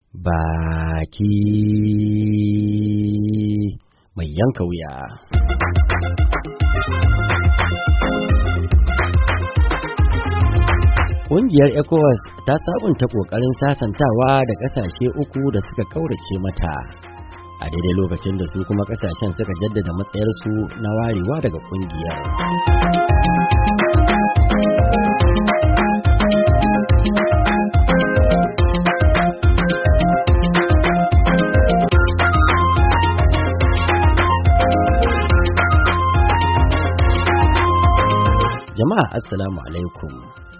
baki mai yanka wuya. Ƙungiyar ECOWAS ta sabunta ƙoƙarin sasantawa da ƙasashe uku da suka kaurace mata, a daidai lokacin da su kuma ƙasashen suka jaddada matsayarsu na warewa daga ƙungiyar. Jama'a assalamu alaikum.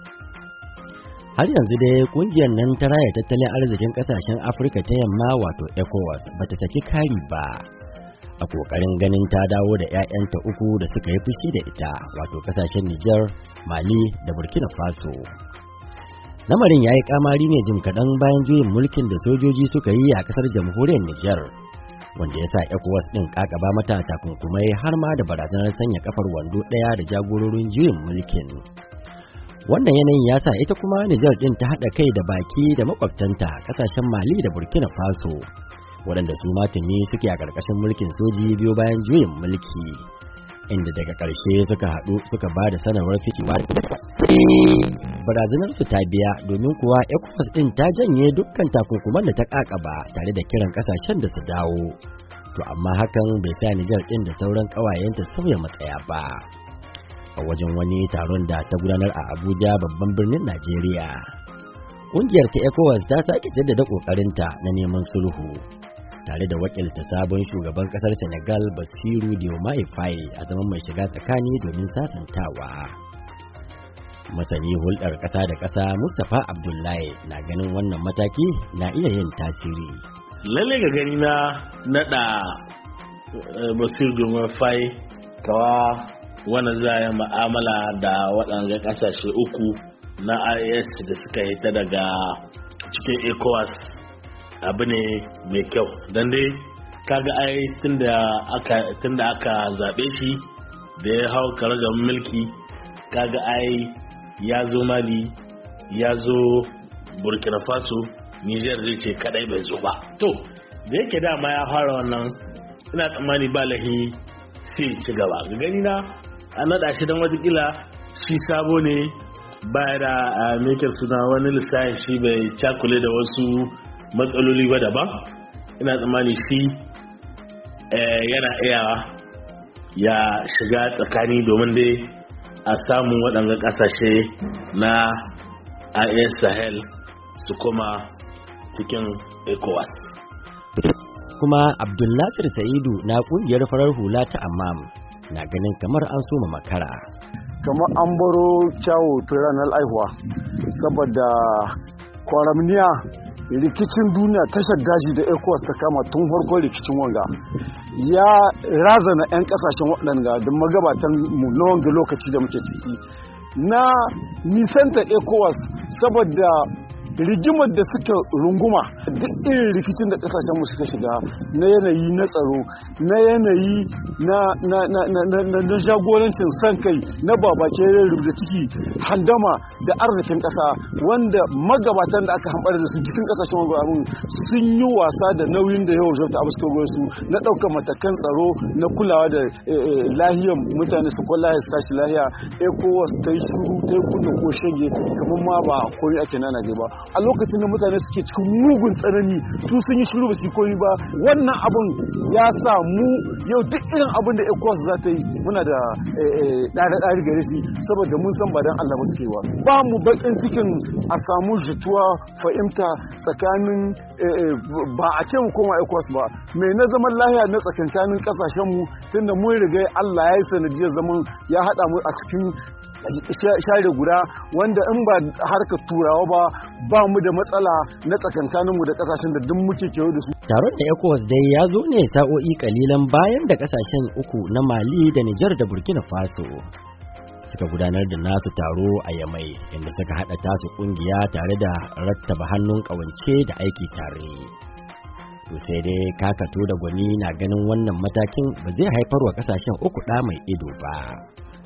Har yanzu dai kungiyar nan ta raya tattalin arzikin kasashen Afirka ta yamma wato ECOWAS bata saki kari ba a kokarin ganin ta dawo da 'ya'yanta uku da suka yi fushi da ita wato kasashen Nijar, Mali da Burkina Faso. Lamarin yayi kamari ne jim kaɗan bayan juyin mulkin da sojoji suka yi a kasar jamhuriyar Nijar, wanda ya sa ECOWAS ɗin ƙaƙaba mata takunkumai har ma da barazanar sanya kafar wando ɗaya da jagororin juyin mulkin. Wannan yanayin ya sa ita kuma Nijar ɗin ta haɗa kai da baki da makwabtanta ƙasashen Mali da Burkina Faso, waɗanda su ma tuni suke a ƙarƙashin mulkin soji biyo bayan juyin mulki, inda daga ƙarshe suka haɗu suka ba da sanarwar ficewa da barazanar su ta biya, domin kuwa ECOWAS ɗin ta janye dukkan takunkuman da ta ƙaƙaba tare da kiran ƙasashen da su dawo. To amma hakan bai sa Nijar ɗin da sauran ƙawayenta sauya matsaya ba. A wajen wani taron da ta gudanar a Abuja babban birnin Najeriya, ƙungiyar ta ECOWAS ta sake jaddada ƙoƙarinta na neman sulhu, tare da wakilta sabon shugaban ƙasar Senegal Bassirou Diomaye Faye a zaman mai shiga tsakani domin sasantawa. Masani hulɗar ƙasa da ƙasa Mustapha Abdullahi na ganin wannan mataki na iya yin tasiri. Lalle ga gani na naɗa Bassirou Diomaye Faye kawa wani za a yi ma'amala da waɗanda ƙasashe uku na IS da suka hita daga cikin ECOWAS abu ne mai kyau, don dai kaga ai tunda aka zaɓe shi da ya hau karagar mulki, kaga ai ya zo Mali, ya zo Burkina Faso, Niger zai ce kadai bai zo ba. To da yake dama ya fara wannan, ina tsammani ba lahi sai ci gaba. Ga gani na an naɗa shi don watakila shi sabo ne, baya da mekar suna wani lissahin shi bai cakule da wasu matsaloli ba daban. Ina tsammani shi yana iya ya shiga tsakani domin dai a samu waɗanda ƙasashe na IS Sahel su koma cikin ECOWAS. Kuma Abdulnasir Sa'idu na ƙungiyar farar hula ta Amam na ganin kamar an soma makara. Kamar an baro kyawo ta ranar aihuwa, saboda kwaramniya rikicin duniya tashar daji da ECOWAS ta kama tun farko rikicin wanga ya razana 'yan kasashen waɗanda da magabatan mu na wanga lokaci da muke ciki na nisanta ECOWAS, saboda rigimar da suka runguma duk irin rikicin da kasashen mu suka shiga na yanayi na tsaro, na yanayi na jagorancin san kai, na babake rubuta ciki, handama da arzikin kasa, wanda magabatan da aka hambar da su cikin kasashen abin sun yi wasa da nauyin da yau jauta abu suka su na ɗaukar matakan tsaro, na kulawa da lahiyar mutane su kwallo su tashi lahiya. ECOWAS ta yi shuru, ta yi kudin ko shege kamar ma ba komai ake nana ba. A lokacin da mutane suke cikin mugun tsanani su sun yi shiru ba su koyi ba. Wannan abun ya sa mu yau duk irin abin da ECOWAS za ta yi muna da ɗari gare shi, saboda mun san ba dan Allah ba suke wa. Ba mu bakin cikin a samu jituwa fahimta tsakanin ba a ce mu koma ECOWAS ba, mai na zaman lahiya na tsakankanin kasashen mu, tunda mun riga Allah ya yi sanadiyar zaman ya haɗa mu a cikin share guda, wanda in ba harkar turawa ba mu da matsala na tsakankaninmu da kasashen da duk muke kewa da su. Taron da ECOWAS dai ya zo ne sa'o'i kalilan bayan da kasashen uku na Mali da Nijar da Burkina Faso suka gudanar da nasu taro a Yamai, inda suka haɗa tasu ƙungiya tare da rattaba hannun ƙawance da aiki tare. To sai dai kakato da gwani na ganin wannan matakin ba zai haifar wa kasashen uku ɗa mai ido ba,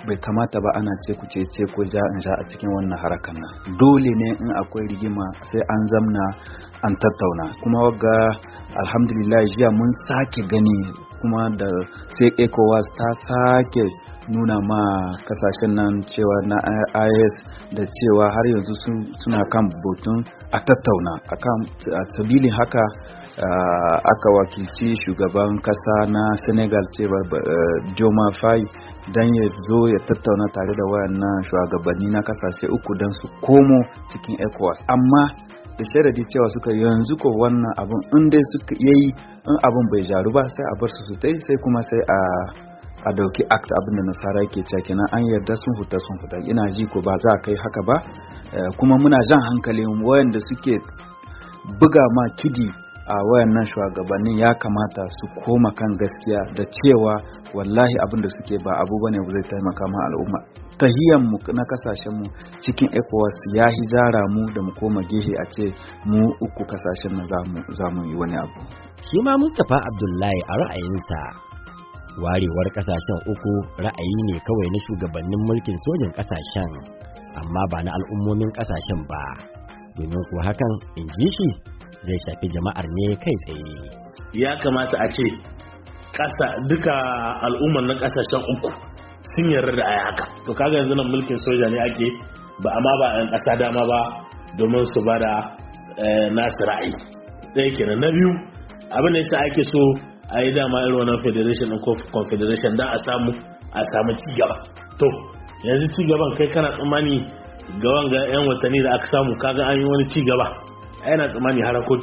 bai kamata ba ana ce ku ce ko ja in sha a cikin wannan harakan nan. Dole ne in akwai rigima sai an zamna an tattauna, kuma wagga alhamdulillah jiya mun sake gani kuma da sai ECOWAS ta sake nuna ma kasashen nan cewa na IS da cewa har yanzu suna kan botun a tattauna akan sabilin haka. Aka wakilci shugaban kasa na Senegal cewa Diomaye Faye dan ya zo ya tattauna tare da wayannan shugabanni na kasashe uku dan su komo cikin ECOWAS, amma da sharadi cewa suka yanzu ko wannan abun in dai suka yayi in abun bai jaru ba sai a bar su sai kuma sai a dauki act abin da nasara yake cewa kenan an yarda sun huta ina ji ko ba za a kai haka ba. Kuma muna jan hankalin wayanda suke buga ma kidi a wayannan shugabannin ya kamata su koma kan gaskiya da cewa wallahi abin da suke ba abu bane ba zai taimaka ma al'umma. Tahiyan mu na kasashen mu cikin ECOWAS ya hijara mu da mu koma gehe a ce mu uku kasashen nan za mu yi wani abu. Shi ma Mustapha Abdullahi a ra'ayinsa warewar kasashen uku ra'ayi ne kawai na shugabannin mulkin sojin kasashen amma ba na al'ummomin kasashen ba, domin ko hakan in ji shi zai shafi jama'ar ne kai tsaye. Ya kamata a ce duka al'ummar na kasashen uku sun yarda da ayi haka. To kaga yanzu nan mulkin soja ne ake ba, amma ba ɗan ƙasa dama ba domin su bada nasu ra'ayi. Ɗaya kenan. Na biyu, abin da yasa ake so a yi dama irin wannan federation ɗin ko confederation dan a samu ci gaba. To yanzu ci gaban kai kana tsammani ga wanga 'yan watanni da aka samu kaga an yi wani ci gaba. Yana tsammani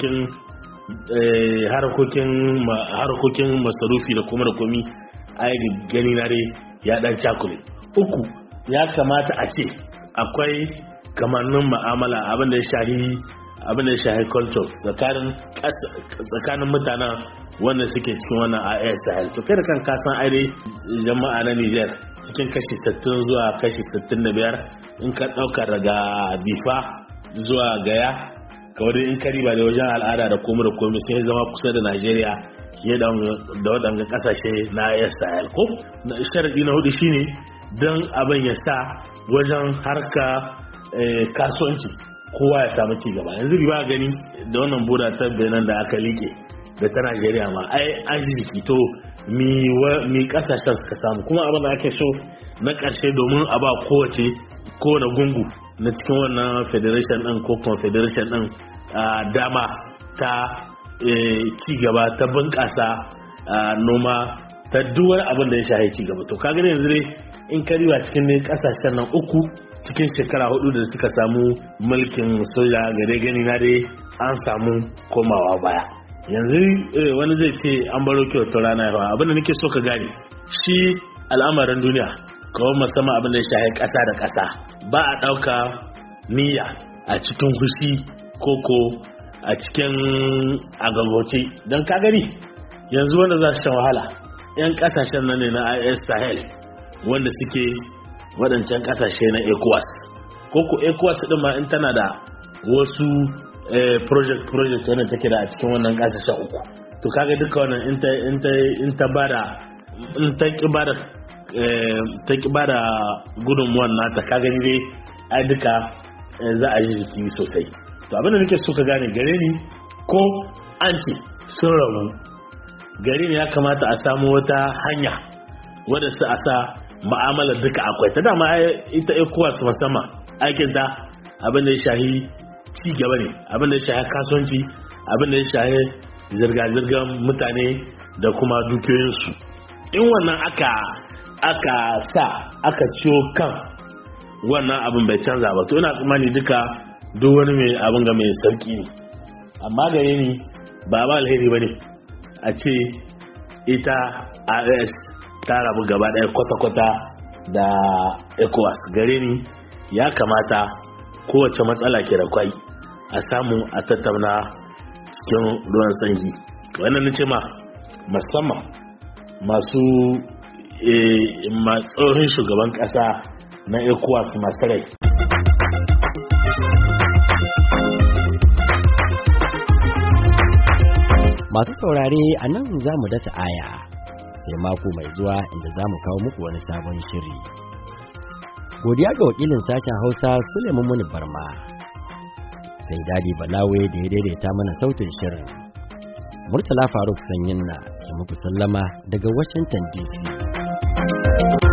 harakokin masarufi da kuma da komi ai gani na dai ya dan cakule. Uku, ya kamata a ce akwai kamannin ma'amala abin da ya shahi culture tsakanin mutanen wanda suke cikin wannan AES Sahel. To kai da kan kasan ai jama'a na Niger cikin kashi 60 zuwa kashi 65 in ka dauka daga Difa zuwa Gaya kawai in kariba da wajen al'ada da komai da komai sai zama kusa da Najeriya fiye da waɗanda ƙasashe na AES Sahel ko. Sharadi na hudu shine don abin ya sa wajen harka kasuwanci kowa ya samu ci gaba. Yanzu riba gani da wannan boda ta Benin da aka liƙe da ta Najeriya ma ai an ji jiki. To mi ƙasashen suka samu kuma abin da ake so na ƙarshe domin a ba kowane gungu na cikin wannan federation din ko confederation din dama ta ci gaba ta bunƙasa noma ta duwar abin da ya shahi ci gaba. To kaga yanzu dai in ka riba cikin ne kasashen nan uku cikin shekara 4 da suka samu mulkin soja gare gani na dai an samu komawa baya. Yanzu wani zai ce an baro kyautar rana yawa. Abin da nake so ka gane shi al'amarin duniya kawai musamman abin da ya shahi ƙasa da ƙasa ba a ɗauka niyya a cikin hushi koko a cikin agagoce. Don ka gani yanzu wanda za su shan wahala 'yan ƙasashen nan ne na AES Sahel wanda suke waɗancan ƙasashe na ECOWAS. Koko ECOWAS ɗin ma in tana da wasu project wanda take da a cikin wannan ƙasashen uku. To kaga duka wannan in ta ki bada gudunmuwan nata ka gani dai ai duka za a yi jiki sosai. To abinda nake so ka gane gare ni ko an ce sun rabu gare ni ya kamata a samu wata hanya wadda su a sa ma'amalar duka akwai ta dama ita ECOWAS musamman aikin ta abin da ya shahi ci gaba ne, abin da ya shahi kasuwanci, abin da ya shahi zirga-zirgar mutane da kuma dukiyoyinsu. In wannan aka ciyo kan wannan abin bai canza ba to ina tsammani duka duk wani mai abin ga mai sauki ne. Amma gare ni ba alheri bane a ce ita AES ta rabu gaba ɗaya kwata-kwata da ECOWAS. Gare ni ya kamata kowace matsala ke da kwai a samu a tattauna cikin ruwan sanyi. Wannan nace ma musamman masu tsohon shugaban ƙasa na ECOWAS masu rai. Masu saurare a nan za mu dasa aya sai mako mai zuwa inda za mu kawo muku wani sabon shiri. Godiya ga wakilin sashen Hausa Suleiman Muni Barma. Sai Dadi Balawe da ya daidaita mana sautin shirin. Murtala Faruk Sanyinna ke muku sallama daga Washington DC.